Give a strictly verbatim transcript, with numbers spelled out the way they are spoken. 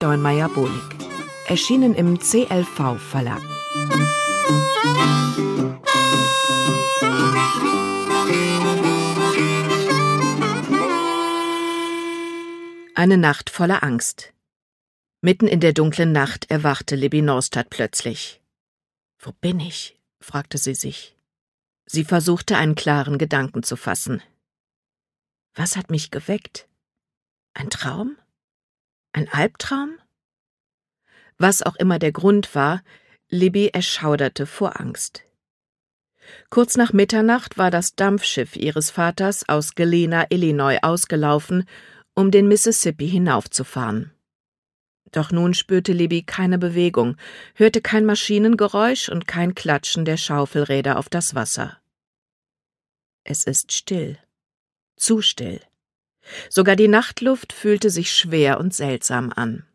Deunmeier-Bohlig. Erschienen im C L V-Verlag. Eine Nacht voller Angst. Mitten in der dunklen Nacht erwachte Libby Norstad plötzlich. »Wo bin ich?« fragte sie sich. Sie versuchte, einen klaren Gedanken zu fassen. Was hat mich geweckt? Ein Traum? Ein Albtraum? Was auch immer der Grund war, Libby erschauderte vor Angst. Kurz nach Mitternacht war das Dampfschiff ihres Vaters aus Galena, Illinois, ausgelaufen, um den Mississippi hinaufzufahren. Doch nun spürte Libby keine Bewegung, hörte kein Maschinengeräusch und kein Klatschen der Schaufelräder auf das Wasser. Es ist still, zu still. Sogar die Nachtluft fühlte sich schwer und seltsam an.